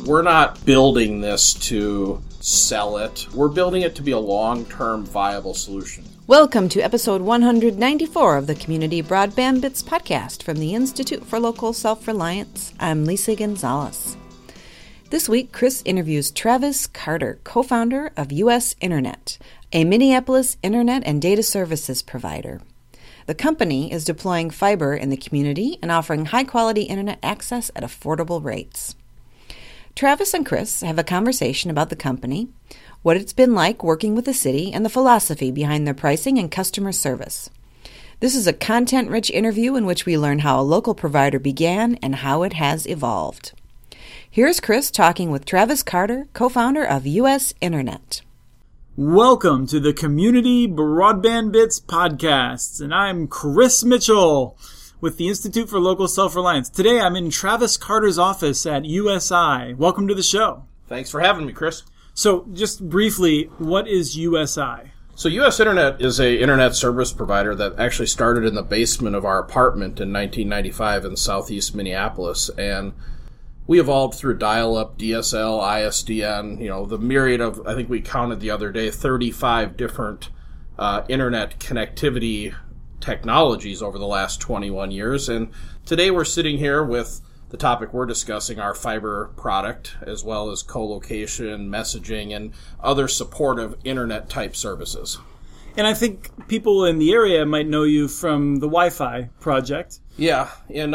We're not building this to sell it. We're building it to be a long-term viable solution. Welcome to episode 194 of the Community Broadband Bits podcast from the Institute for Local Self-Reliance. I'm Lisa Gonzalez. This week, Chris interviews Travis Carter, co-founder of US Internet, a Minneapolis internet and data services provider. The company is deploying fiber in the community and offering high-quality internet access at affordable rates. Travis and Chris have a conversation about the company, what it's been like working with the city, and the philosophy behind their pricing and customer service. This is a content-rich interview in which we learn how a local provider began and how it has evolved. Here's Chris talking with Travis Carter, co-founder of US Internet. Welcome to the Community Broadband Bits podcasts, and I'm Chris Mitchell with the Institute for Local Self-Reliance. Today I'm in Travis Carter's office at USI. Welcome to the show. Thanks for having me, Chris. So just briefly, what is USI? So US Internet is an internet service provider that actually started in the basement of our apartment in 1995 in southeast Minneapolis, and we evolved through dial-up, DSL, ISDN, the myriad of, I think we counted the other day, 35 different internet connectivity technologies over the last 21 years. And today we're sitting here with the topic we're discussing, our fiber product, as well as co-location, messaging, and other supportive internet-type services. And I think people in the area might know you from the Wi-Fi project. Yeah. In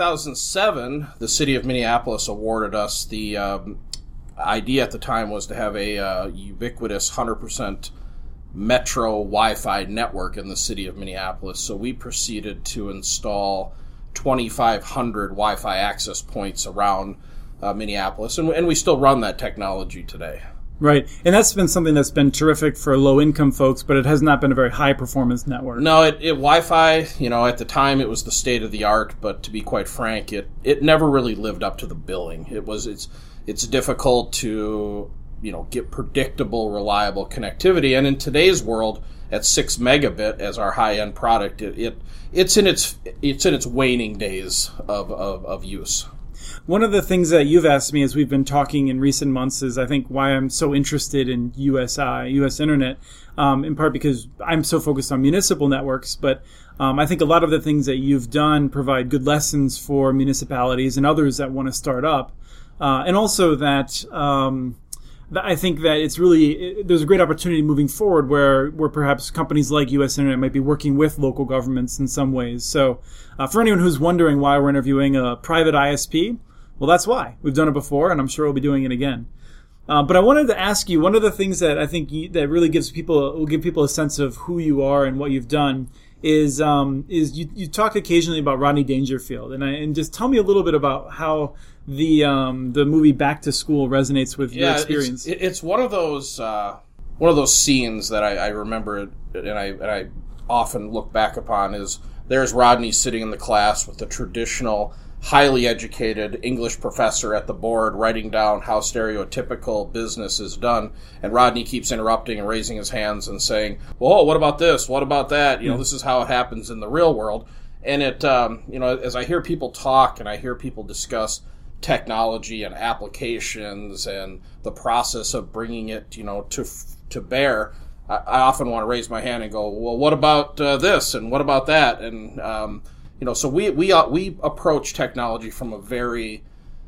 2007, the city of Minneapolis awarded us the idea at the time was to have a ubiquitous 100% metro Wi-Fi network in the city of Minneapolis. So we proceeded to install 2,500 Wi-Fi access points around Minneapolis, and we still run that technology today. Right, and that's been something that's been terrific for low-income folks, but it has not been a very high-performance network. No, Wi-Fi, at the time it was the state-of-the-art, but to be quite frank, it never really lived up to the billing. It's difficult to get predictable, reliable connectivity, and in today's world, at 6 megabit as our high-end product, it's in its waning days of use. One of the things that you've asked me as we've been talking in recent months is, I think, why I'm so interested in USI, US Internet, in part because I'm so focused on municipal networks, but I think a lot of the things that you've done provide good lessons for municipalities and others that want to start up. And also that I think that there's a great opportunity moving forward where perhaps companies like US Internet might be working with local governments in some ways. So for anyone who's wondering why we're interviewing a private ISP, well, that's why. We've done it before, and I'm sure we'll be doing it again. But I wanted to ask you, one of the things that I think that really will give people a sense of who you are and what you've done is you talk occasionally about Rodney Dangerfield, and just tell me a little bit about how the movie Back to School resonates with your experience. It's one of those scenes that I remember, and I often look back upon. Is there's Rodney sitting in the class with the traditional, highly educated English professor at the board writing down how stereotypical business is done, and Rodney keeps interrupting and raising his hands and saying, "Whoa, what about this? What about that? This is how it happens in the real world." And it, as I hear people talk and I hear people discuss technology and applications and the process of bringing it, to bear, I often want to raise my hand and go, "Well, what about this? And what about that?" And so we approach technology from a very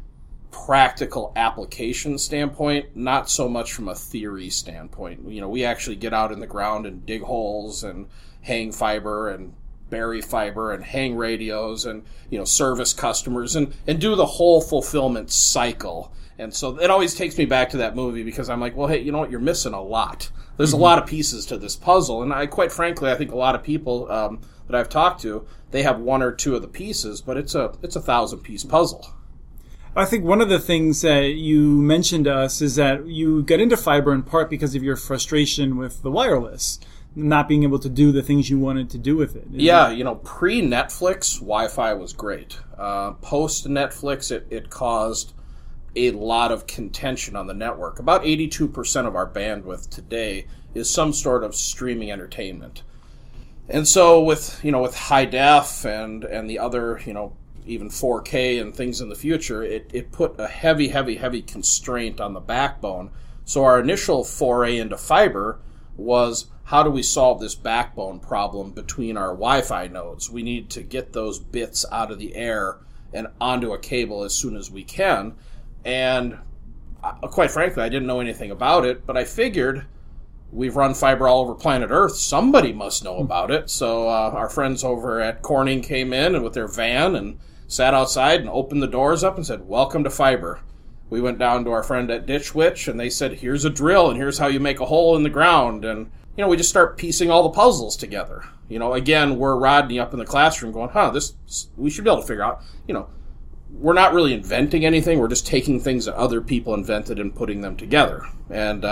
practical application standpoint, not so much from a theory standpoint. We actually get out in the ground and dig holes and hang fiber and bury fiber and hang radios and service customers and do the whole fulfillment cycle. And so it always takes me back to that movie because I'm like, well, hey, you know what? You're missing a lot. There's a lot of pieces to this puzzle, and quite frankly, I think a lot of people that I've talked to, they have one or two of the pieces, but it's a 1,000-piece puzzle. I think one of the things that you mentioned to us is that you got into fiber in part because of your frustration with the wireless, not being able to do the things you wanted to do with it. Yeah, pre-Netflix, Wi-Fi was great. Post-Netflix, it caused a lot of contention on the network. About 82% of our bandwidth today is some sort of streaming entertainment. And so with high def and the other, even 4K and things in the future, it put a heavy constraint on the backbone. So our initial foray into fiber was, how do we solve this backbone problem between our Wi-Fi nodes? We need to get those bits out of the air and onto a cable as soon as we can. And quite frankly, I didn't know anything about it, but I figured we've run fiber all over planet Earth. Somebody must know about it. So our friends over at Corning came in and with their van and sat outside and opened the doors up and said, "Welcome to fiber." We went down to our friend at Ditch Witch, and they said, "Here's a drill, and here's how you make a hole in the ground." And, we just start piecing all the puzzles together. Again, we're Rodney up in the classroom going, we should be able to figure out, we're not really inventing anything. We're just taking things that other people invented and putting them together. And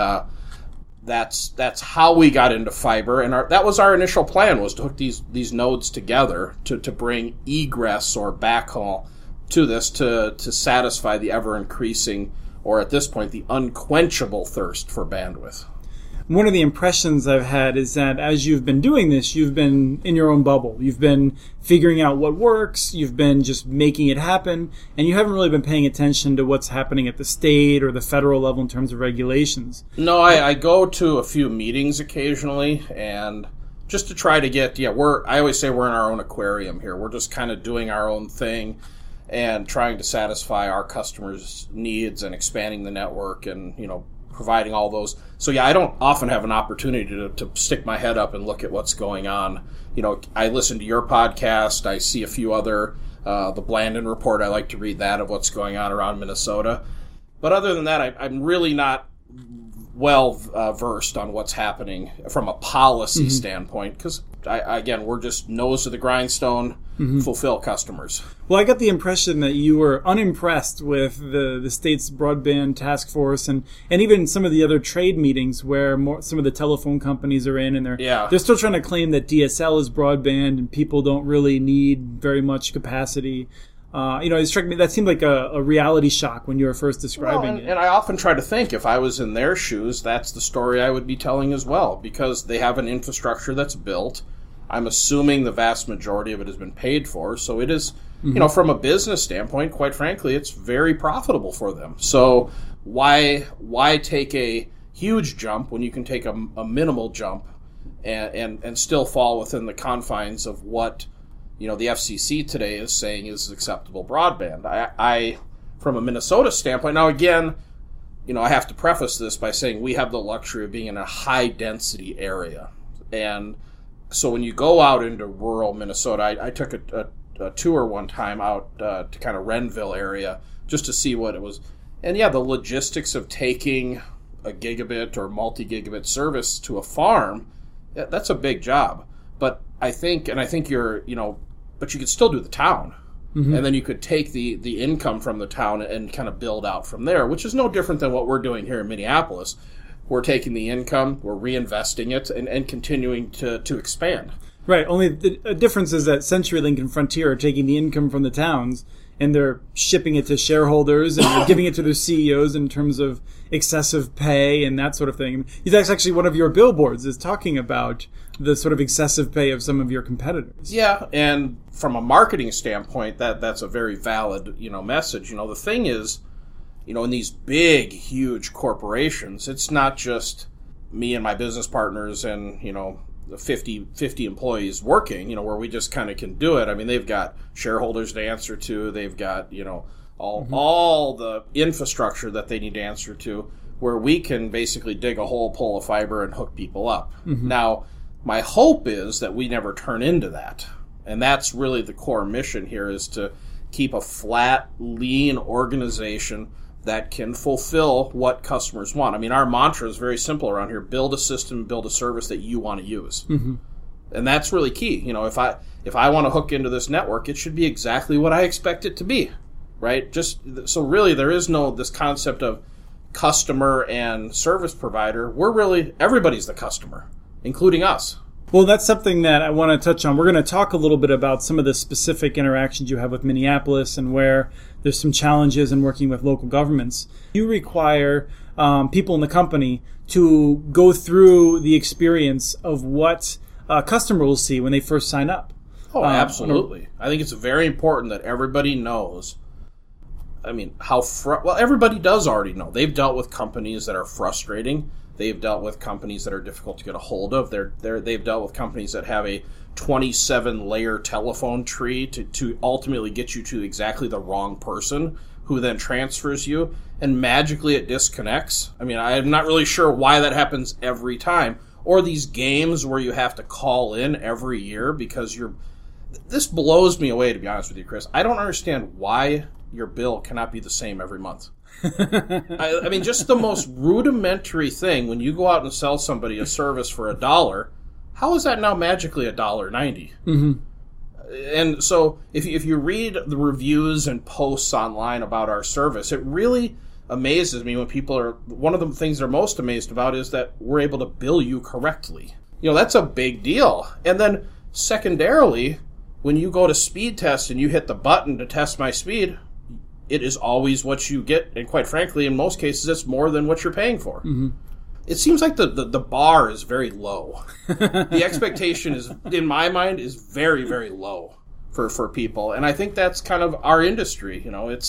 that's how we got into fiber. And that was our initial plan, was to hook these nodes together to bring egress or backhaul to this to satisfy the ever-increasing, or at this point, the unquenchable thirst for bandwidth. One of the impressions I've had is that as you've been doing this, you've been in your own bubble. You've been figuring out what works. You've been just making it happen. And you haven't really been paying attention to what's happening at the state or the federal level in terms of regulations. No, I go to a few meetings occasionally, and just to try to get, I always say we're in our own aquarium here. We're just kind of doing our own thing and trying to satisfy our customers' needs and expanding the network and, providing all those. So I don't often have an opportunity to stick my head up and look at what's going on. I listen to your podcast. I see a few other, the Blandin Report. I like to read that of what's going on around Minnesota. But other than that, I'm really not well versed on what's happening from a policy standpoint, because again, we're just nose to the grindstone, fulfill customers. Well, I got the impression that you were unimpressed with the state's broadband task force and even some of the other trade meetings where some of the telephone companies are in, and they're still trying to claim that DSL is broadband and people don't really need very much capacity. It struck me that seemed like a reality shock when you were first describing it. And I often try to think, if I was in their shoes, that's the story I would be telling as well, because they have an infrastructure that's built. I'm assuming the vast majority of it has been paid for, so it is, from a business standpoint, quite frankly, it's very profitable for them. So why take a huge jump when you can take a minimal jump and still fall within the confines of what the FCC today is saying is acceptable broadband? I from a Minnesota standpoint, now again, I have to preface this by saying we have the luxury of being in a high density area. And so when you go out into rural Minnesota, I took a tour one time out to kind of Renville area just to see what it was. And the logistics of taking a gigabit or multi-gigabit service to a farm, that's a big job. But I think you're, but you could still do the town. And then you could take the income from the town and kind of build out from there, which is no different than what we're doing here in Minneapolis. We're taking the income, we're reinvesting it, and continuing to expand. Right. Only the difference is that CenturyLink and Frontier are taking the income from the towns and they're shipping it to shareholders and they're giving it to their CEOs in terms of excessive pay and that sort of thing. That's actually one of your billboards is talking about the sort of excessive pay of some of your competitors. Yeah, and from a marketing standpoint, that's a very valid, message. The thing is, in these big, huge corporations, it's not just me and my business partners and, 50 employees working, where we just kind of can do it. I mean, they've got shareholders to answer to. They've got, all the infrastructure that they need to answer to, where we can basically dig a hole, pull a fiber, and hook people up. Now, my hope is that we never turn into that. And that's really the core mission here, is to keep a flat, lean organization that can fulfill what customers want. I mean, our mantra is very simple around here: build a system, build a service that you want to use. And that's really key. If I want to hook into this network, it should be exactly what I expect it to be, right? So really there is no this concept of customer and service provider. Everybody's the customer, including us. Well, that's something that I want to touch on. We're going to talk a little bit about some of the specific interactions you have with Minneapolis and where there's some challenges in working with local governments. You require people in the company to go through the experience of what a customer will see when they first sign up. Oh, absolutely. I think it's very important that everybody knows. I mean, well, everybody does already know. They've dealt with companies that are frustrating. They've dealt with companies that are difficult to get a hold of. They've dealt with companies that have a 27-layer telephone tree to ultimately get you to exactly the wrong person, who then transfers you, and magically it disconnects. I mean, I'm not really sure why that happens every time. Or these games where you have to call in every year because this blows me away, to be honest with you, Chris. I don't understand why your bill cannot be the same every month. I mean, just the most rudimentary thing, when you go out and sell somebody a service for $1, how is that now magically $1.90? Mm-hmm. And so if you read the reviews and posts online about our service, it really amazes me when people are, one of the things they're most amazed about is that we're able to bill you correctly. That's a big deal. And then secondarily, when you go to speed test and you hit the button to test my speed, it is always what you get, and quite frankly, in most cases, it's more than what you're paying for. Mm-hmm. It seems like the bar is very low. The expectation is, in my mind, is very, very low for people, and I think that's kind of our industry.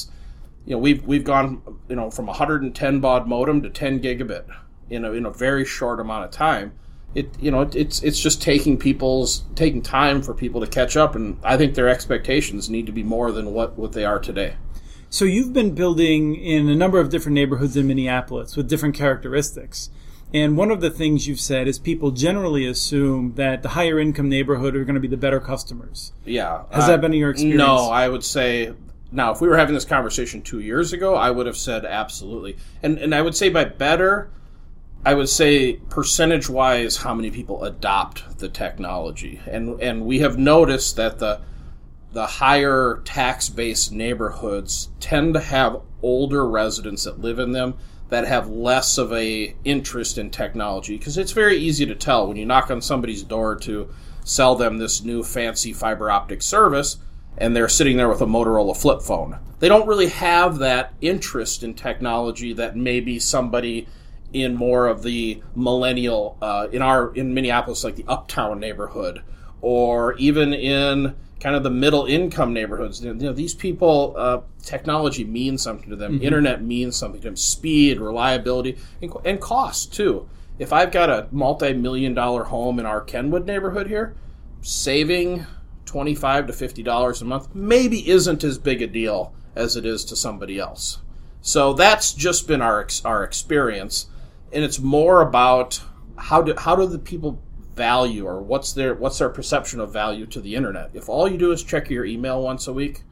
We've gone from 110 baud modem to 10 gigabit in a very short amount of time. It's just taking time for people to catch up, and I think their expectations need to be more than what they are today. So you've been building in a number of different neighborhoods in Minneapolis with different characteristics. And one of the things you've said is people generally assume that the higher income neighborhood are going to be the better customers. Yeah. Has that been your experience? No, I would say, now, if we were having this conversation 2 years ago, I would have said absolutely. And I would say by better, I would say percentage-wise how many people adopt the technology. And we have noticed that the higher tax-based neighborhoods tend to have older residents that live in them that have less of a interest in technology, because it's very easy to tell when you knock on somebody's door to sell them this new fancy fiber optic service and they're sitting there with a Motorola flip phone. They don't really have that interest in technology that maybe somebody in more of the millennial, in Minneapolis, like the uptown neighborhood, or even in kind of the middle income neighborhoods. These people, technology means something to them. Mm-hmm. Internet means something to them. Speed, reliability, and cost too. If I've got a multi-million-dollar home in our Kenwood neighborhood here, saving $25 to $50 a month maybe isn't as big a deal as it is to somebody else. So that's just been our experience, and it's more about how do the people value, or what's their perception of value to the internet. If all you do is check your email once a week,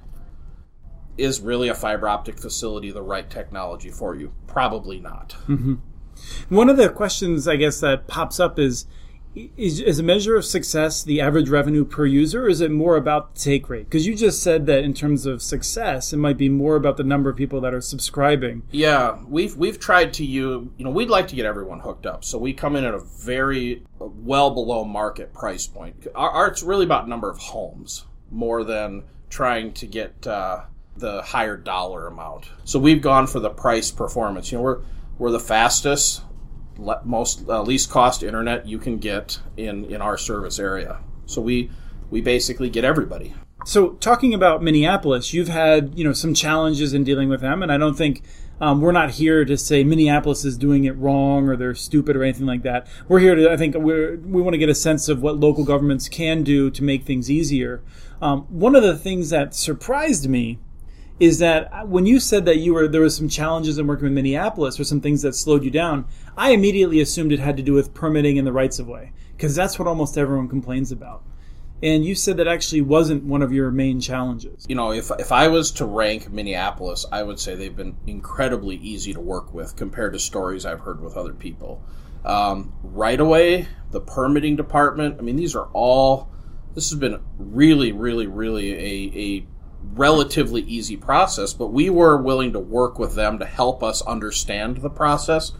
is really a fiber optic facility the right technology for you? Probably not. Mm-hmm. One of the questions, I guess, that pops up is a measure of success the average revenue per user, or is it more about the take rate? Because you just said that in terms of success, it might be more about the number of people that are subscribing. Yeah, we've tried to we'd like to get everyone hooked up, so we come in at a very well below market price point. It's really about number of homes more than trying to get the higher dollar amount. So we've gone for the price performance. We're the fastest, most least cost internet you can get in our service area. So we basically get everybody. So talking about Minneapolis, you've had some challenges in dealing with them, and I don't think we're not here to say Minneapolis is doing it wrong or they're stupid or anything like that. We're here to, I think, we want to get a sense of what local governments can do to make things easier. One of the things that surprised me is that when you said that there was some challenges in working with Minneapolis or some things that slowed you down, I immediately assumed it had to do with permitting and the rights of way, because that's what almost everyone complains about. And you said that actually wasn't one of your main challenges. If I was to rank Minneapolis, I would say they've been incredibly easy to work with compared to stories I've heard with other people. Right away, the permitting department, this has been really, really, really a relatively easy process, but we were willing to work with them to help us understand the process.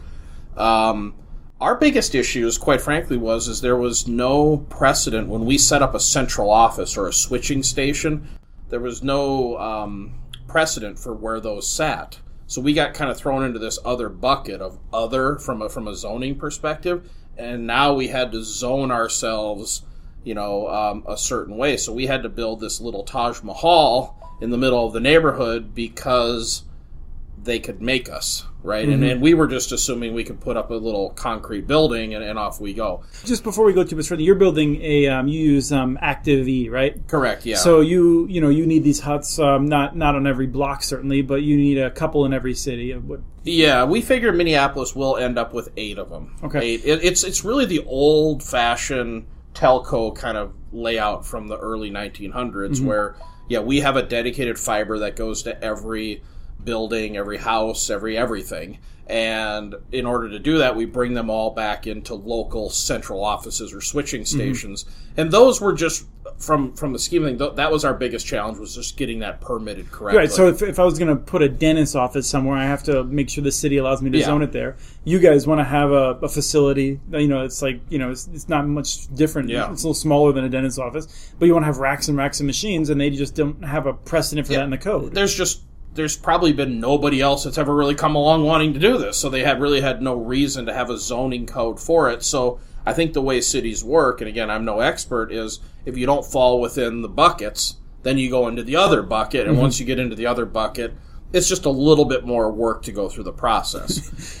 Our biggest issues, quite frankly, was there was no precedent when we set up a central office or a switching station. There was no precedent for where those sat. So we got kind of thrown into this other bucket of from a zoning perspective, and now we had to zone ourselves a certain way. So we had to build this little Taj Mahal in the middle of the neighborhood because they could make us, right? Mm-hmm. And we were just assuming we could put up a little concrete building and off we go. Just before we go too much further, you're building you use Active-E, right? Correct, yeah. So you need these huts, not on every block certainly, but you need a couple in every city. Yeah, we figure Minneapolis will end up with 8 of them. Okay. 8. It's really the old-fashioned telco kind of layout from the early 1900s mm-hmm. where, we have a dedicated fiber that goes to every building, every house, everything. And in order to do that, we bring them all back into local central offices or switching stations. Mm-hmm. And those were just, from the scheme of things, that was our biggest challenge, was just getting that permitted correctly. Right, so if I was going to put a dentist's office somewhere, I have to make sure the city allows me to zone it there. You guys want to have a facility, it's like, it's not much different. Yeah. It's a little smaller than a dentist's office, but you want to have racks and racks of machines, and they just don't have a precedent for that in the code. There's probably been nobody else that's ever really come along wanting to do this, so they really had no reason to have a zoning code for it. So I think the way cities work, and again, I'm no expert, is if you don't fall within the buckets, then you go into the other bucket, and mm-hmm. once you get into the other bucket, it's just a little bit more work to go through the process.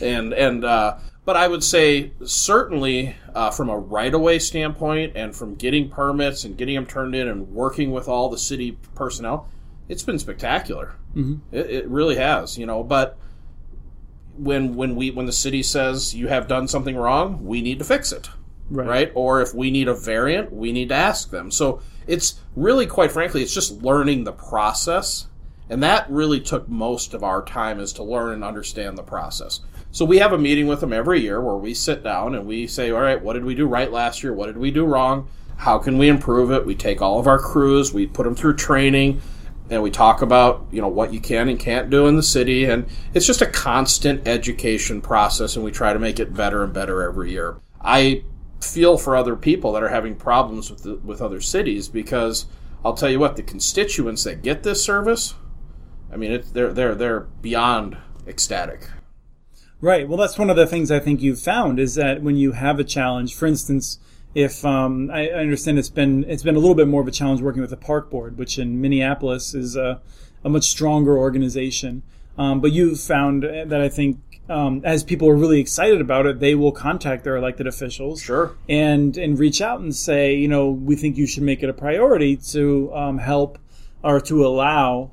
But I would say certainly from a right-of-way standpoint and from getting permits and getting them turned in and working with all the city personnel, it's been spectacular. Mm-hmm. It really has, But when the city says you have done something wrong, we need to fix it, right? Or if we need a variant, we need to ask them. So it's really, quite frankly, it's just learning the process, and that really took most of our time, is to learn and understand the process. So we have a meeting with them every year where we sit down and we say, all right, what did we do right last year? What did we do wrong? How can we improve it? We take all of our crews, we put them through training. And we talk about, what you can and can't do in the city. And it's just a constant education process, and we try to make it better and better every year. I feel for other people that are having problems with other cities, because I'll tell you what, the constituents that get this service, I mean, they're beyond ecstatic. Right. Well, that's one of the things I think you've found, is that when you have a challenge, for instance, if I understand it's been a little bit more of a challenge working with the park board, which in Minneapolis is a much stronger organization. But you've found that I think as people are really excited about it, they will contact their elected officials, sure, and reach out and say, we think you should make it a priority to help or to allow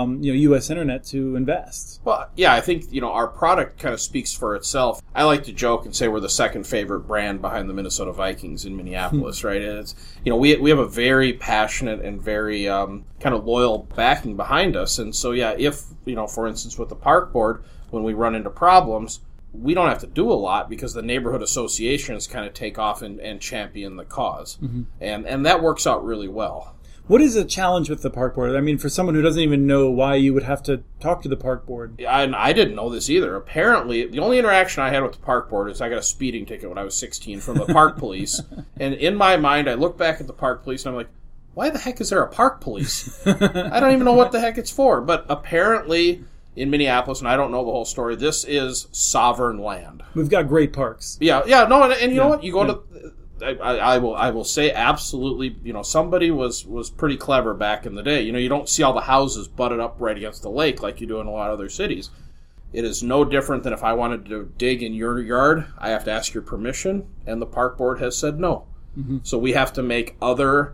U.S. Internet to invest. Well, yeah, I think our product kind of speaks for itself. I like to joke and say we're the second favorite brand behind the Minnesota Vikings in Minneapolis, right? And it's we have a very passionate and very kind of loyal backing behind us, and so if for instance with the park board, when we run into problems, we don't have to do a lot because the neighborhood associations kind of take off and champion the cause, mm-hmm. and that works out really well. What is a challenge with the park board? I mean, for someone who doesn't even know why you would have to talk to the park board. I didn't know this either. Apparently, the only interaction I had with the park board is I got a speeding ticket when I was 16 from the park police. And in my mind, I look back at the park police and I'm like, why the heck is there a park police? I don't even know what the heck it's for. But apparently, in Minneapolis, and I don't know the whole story, this is sovereign land. We've got great parks. Yeah, no, and you know what? You go to... I will say absolutely, somebody was pretty clever back in the day. You don't see all the houses butted up right against the lake like you do in a lot of other cities. It is no different than if I wanted to dig in your yard, I have to ask your permission, and the park board has said no. Mm-hmm. So we have to make other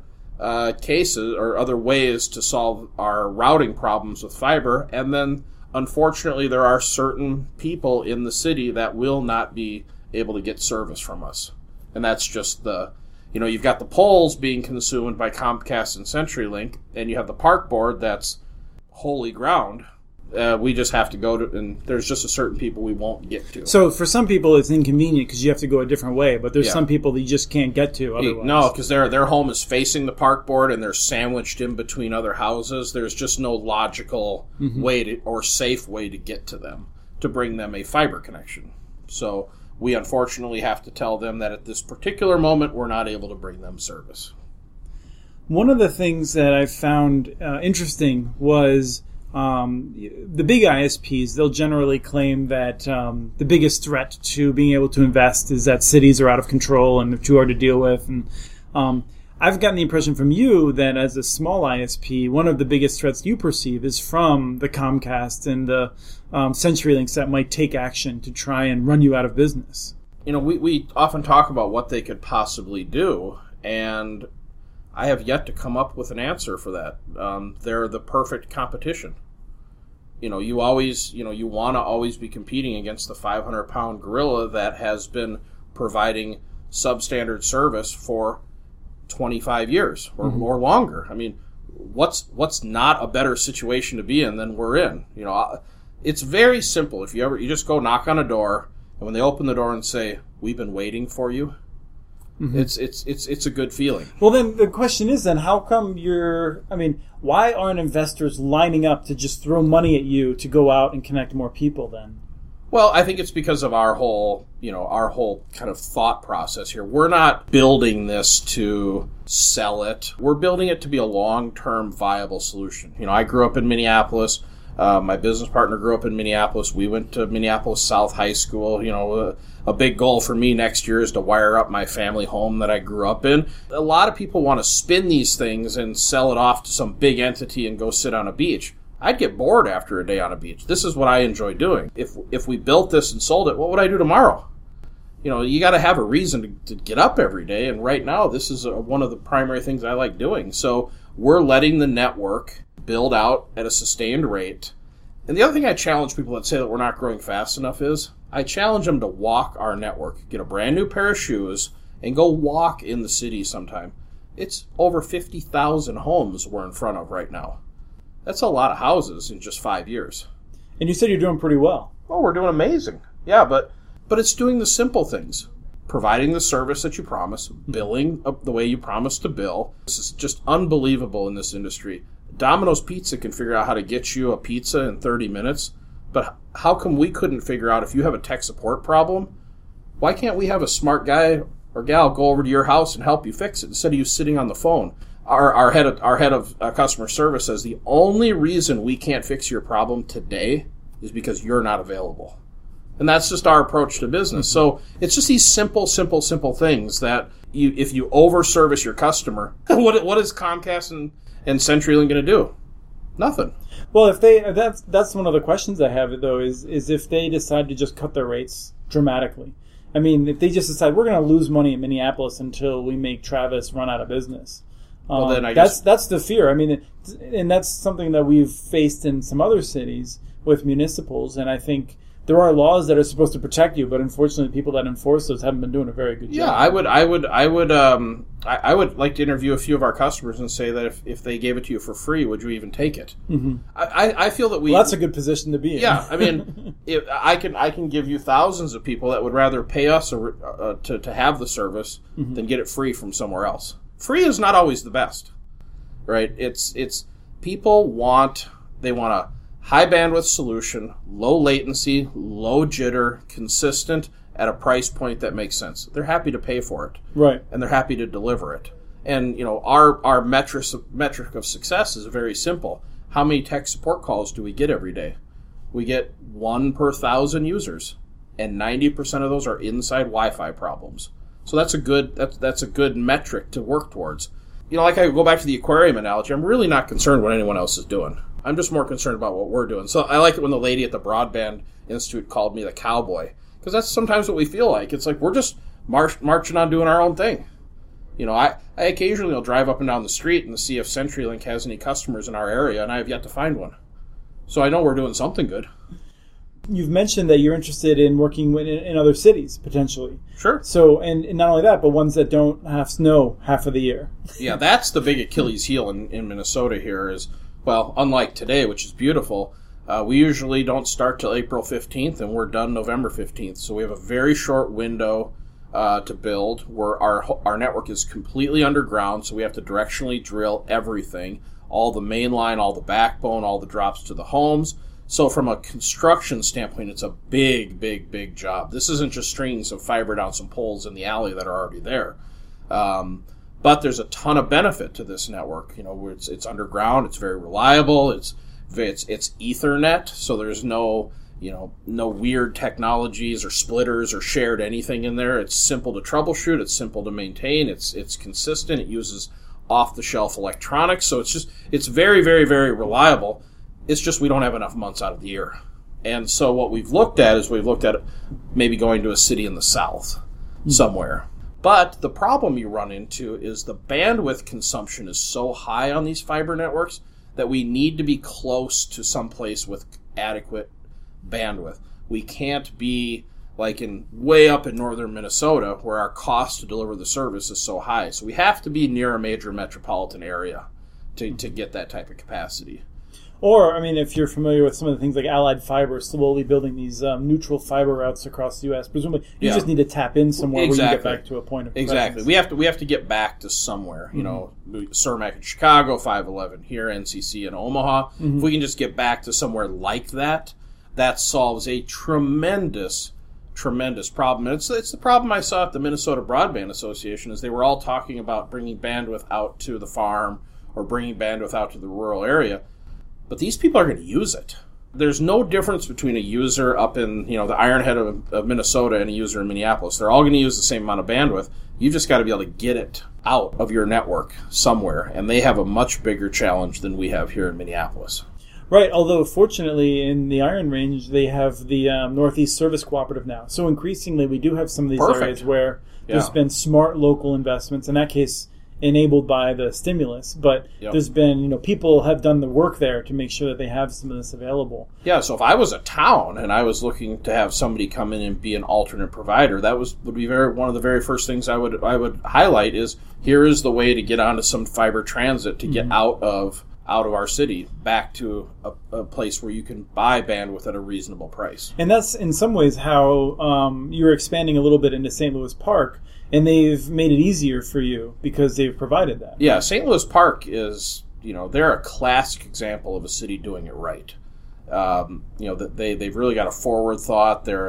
cases or other ways to solve our routing problems with fiber, and then unfortunately there are certain people in the city that will not be able to get service from us. And that's just you've got the poles being consumed by Comcast and CenturyLink, and you have the park board that's holy ground. We just have to go to, and there's just a certain people we won't get to. So for some people it's inconvenient because you have to go a different way, but there's some people that you just can't get to otherwise. No, because their home is facing the park board and they're sandwiched in between other houses. There's just no logical mm-hmm. way or safe way to get to them, to bring them a fiber connection. So we unfortunately have to tell them that at this particular moment we're not able to bring them service. One of the things that I found interesting was the big ISPs. They'll generally claim that the biggest threat to being able to invest is that cities are out of control and too hard to deal with. And I've gotten the impression from you that as a small ISP, one of the biggest threats you perceive is from the Comcast and the CenturyLinks that might take action to try and run you out of business. We often talk about what they could possibly do, and I have yet to come up with an answer for that. They're the perfect competition. You want to always be competing against the 500-pound gorilla that has been providing substandard service for 25 years or longer. I mean, what's not a better situation to be in than we're in? It's very simple. If you just go knock on a door, and when they open the door and say, "We've been waiting for you," it's a good feeling. Well, then the question is, how come why aren't investors lining up to just throw money at you to go out and connect more people then? Well, I think it's because of our whole kind of thought process here. We're not building this to sell it. We're building it to be a long-term viable solution. I grew up in Minneapolis. My business partner grew up in Minneapolis. We went to Minneapolis South High School. A big goal for me next year is to wire up my family home that I grew up in. A lot of people want to spin these things and sell it off to some big entity and go sit on a beach. I'd get bored after a day on a beach. This is what I enjoy doing. If we built this and sold it, what would I do tomorrow? You got to have a reason to get up every day, and right now this is one of the primary things I like doing. So we're letting the network build out at a sustained rate. And the other thing I challenge people that say that we're not growing fast enough is I challenge them to walk our network, get a brand new pair of shoes, and go walk in the city sometime. It's over 50,000 homes we're in front of right now. That's a lot of houses in just 5 years. And you said you're doing pretty well. Oh, we're doing amazing. Yeah, but it's doing the simple things. Providing the service that you promise, billing the way you promise to bill. This is just unbelievable in this industry. Domino's Pizza can figure out how to get you a pizza in 30 minutes, but how come we couldn't figure out if you have a tech support problem? Why can't we have a smart guy or gal go over to your house and help you fix it instead of you sitting on the phone? Our head of customer service says the only reason we can't fix your problem today is because you're not available. And that's just our approach to business. So it's just these simple things that if you over-service your customer, what is Comcast and CenturyLink going to do? Nothing. Well, that's one of the questions I have, though, is if they decide to just cut their rates dramatically. I mean, if they just decide we're going to lose money in Minneapolis until we make Travis run out of business. Well, then that's the fear. I mean, and that's something that we've faced in some other cities with municipals, and I think there are laws that are supposed to protect you, but unfortunately, people that enforce those haven't been doing a very good job. Yeah, I would like to interview a few of our customers and say that if they gave it to you for free, would you even take it? Mm-hmm. I feel that that's a good position to be in. Yeah, I mean, I can give you thousands of people that would rather pay us to have the service than get it free from somewhere else. Free is not always the best, right? It's people want a high bandwidth solution, low latency, low jitter, consistent at a price point that makes sense. They're happy to pay for it, right? And they're happy to deliver it. And our metric of success is very simple. How many tech support calls do we get every day? We get 1 per 1,000 users, and 90% of those are inside Wi-Fi problems. So that's a good metric to work towards. Like I go back to the aquarium analogy, I'm really not concerned what anyone else is doing. I'm just more concerned about what we're doing. So I like it when the lady at the Broadband Institute called me the cowboy, because that's sometimes what we feel like. It's like we're just marching on doing our own thing. I occasionally will drive up and down the street and see if CenturyLink has any customers in our area, and I have yet to find one. So I know we're doing something good. You've mentioned that you're interested in working in other cities, potentially. Sure. So, and not only that, but ones that don't have snow half of the year. Yeah, that's the big Achilles heel in Minnesota here is, well, unlike today, which is beautiful, we usually don't start till April 15th, and we're done November 15th. So we have a very short window to build where our network is completely underground, so we have to directionally drill everything, all the main line, all the backbone, all the drops to the homes. So from a construction standpoint, it's a big job. This isn't just stringing some fiber down some poles in the alley that are already there. But there's a ton of benefit to this network. It's underground, it's very reliable, it's Ethernet, so there's no no weird technologies or splitters or shared anything in there. It's simple to troubleshoot. It's simple to maintain. It's consistent. It uses off-the-shelf electronics. So it's very, very, very reliable. It's just we don't have enough months out of the year. And so what we've looked at is maybe going to a city in the south somewhere. But the problem you run into is the bandwidth consumption is so high on these fiber networks that we need to be close to someplace with adequate bandwidth. We can't be like way up in northern Minnesota where our cost to deliver the service is so high. So we have to be near a major metropolitan area to get that type of capacity. Or, if you're familiar with some of the things like Allied Fiber slowly building these neutral fiber routes across the U.S., presumably you just need to tap in somewhere where you get back to a point of presence. We have to get back to somewhere. CERMAC in Chicago, 511 here, NCC in Omaha. If we can just get back to somewhere like that, that solves a tremendous problem. And it's the problem I saw at the Minnesota Broadband Association is they were all talking about bringing bandwidth out to the farm or bringing bandwidth out to the rural area. But these people are going to use it. There's no difference between a user up in the Ironhead of Minnesota and a user in Minneapolis. They're all going to use the same amount of bandwidth. You've just got to be able to get it out of your network somewhere. And they have a much bigger challenge than we have here in Minneapolis. Right, although fortunately in the Iron Range they have the Northeast Service Cooperative now. So increasingly we do have some of these areas where there's been smart local investments. In that case, enabled by the stimulus, but there's been, people have done the work there to make sure that they have some of this available. Yeah, so if I was a town and I was looking to have somebody come in and be an alternate provider, that would be one of the very first things I would highlight is here is the way to get onto some fiber transit to get out of our city back to a place where you can buy bandwidth at a reasonable price. And that's in some ways how you're expanding a little bit into St. Louis Park. And they've made it easier for you because they've provided that. Yeah, St. Louis Park is, they're a classic example of a city doing it right. They've really got a forward thought. They're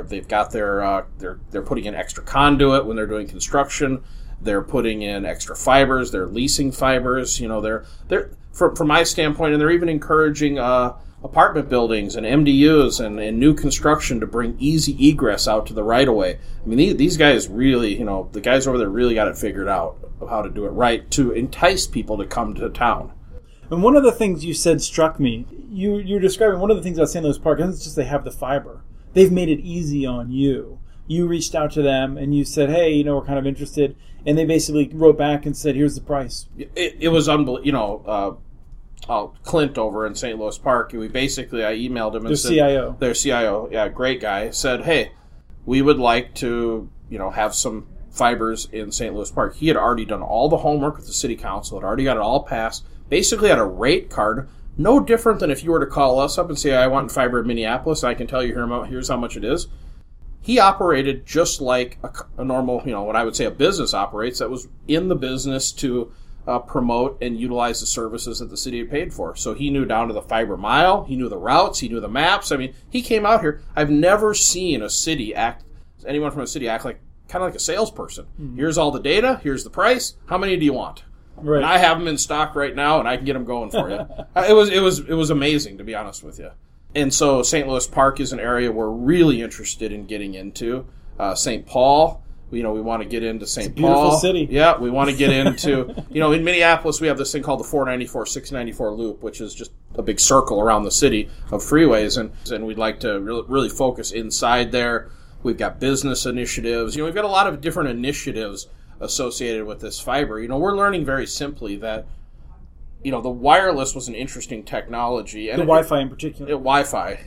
putting in extra conduit when they're doing construction. They're putting in extra fibers. They're leasing fibers. They're from my standpoint, and they're even encouraging apartment buildings and MDUs and new construction to bring easy egress out to the right-of-way. These guys really, the guys over there really got it figured out of how to do it right to entice people to come to town. And one of the things you said struck me. You're describing one of the things about St. Louis Park isn't just they have the fiber. They've made it easy on you. You reached out to them and you said, hey, we're kind of interested. And they basically wrote back and said, here's the price. It was unbelievable. Clint over in St. Louis Park, I emailed him and said... Their CIO, great guy, said, hey, we would like to, have some fibers in St. Louis Park. He had already done all the homework with the city council, had already got it all passed, basically had a rate card, no different than if you were to call us up and say, I want fiber in Minneapolis, I can tell you here's how much it is. He operated just like a normal, what I would say a business operates, that was in the business to... promote and utilize the services that the city had paid for. So he knew down to the fiber mile, he knew the routes, he knew the maps. He came out here. I've never seen anyone from a city act kind of like a salesperson. Mm-hmm. Here's all the data, here's the price, how many do you want? Right. And I have them in stock right now and I can get them going for you. It was amazing, to be honest with you. And so St. Louis Park is an area we're really interested in getting into. St. Paul, we want to get into St. Paul. Beautiful city. Yeah, we want to get into, in Minneapolis we have this thing called the 494, 694 loop, which is just a big circle around the city of freeways, and we'd like to really focus inside there. We've got business initiatives. We've got a lot of different initiatives associated with this fiber. We're learning very simply that, the wireless was an interesting technology. And Wi-Fi in particular. Wi-Fi,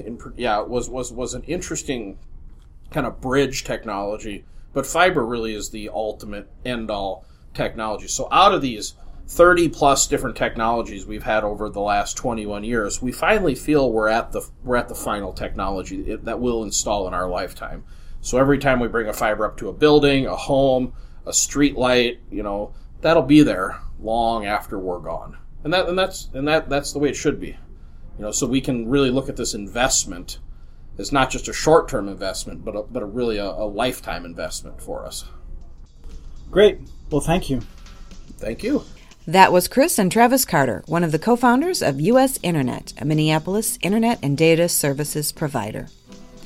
was an interesting kind of bridge technology. But fiber really is the ultimate end-all technology. So out of these 30-plus different technologies we've had over the last 21 years, we finally feel we're at the final technology that we'll install in our lifetime. So every time we bring a fiber up to a building, a home, a street light, that'll be there long after we're gone. And that's the way it should be. So we can really look at this investment. It's not just a short-term investment, but really a lifetime investment for us. Great. Well, thank you. Thank you. That was Chris and Travis Carter, one of the co-founders of US Internet, a Minneapolis internet and data services provider.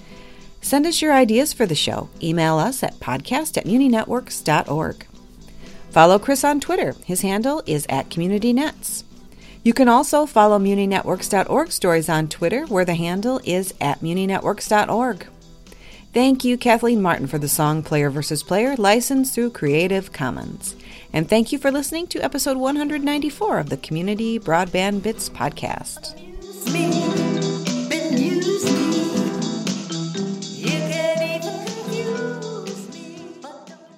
Send us your ideas for the show. Email us at podcast@muninetworks.org. Follow Chris on Twitter. His handle is @CommunityNets. You can also follow muninetworks.org stories on Twitter, where the handle is @muninetworks.org. Thank you, Kathleen Martin, for the song Player vs. Player, licensed through Creative Commons. And thank you for listening to episode 194 of the Community Broadband Bits podcast.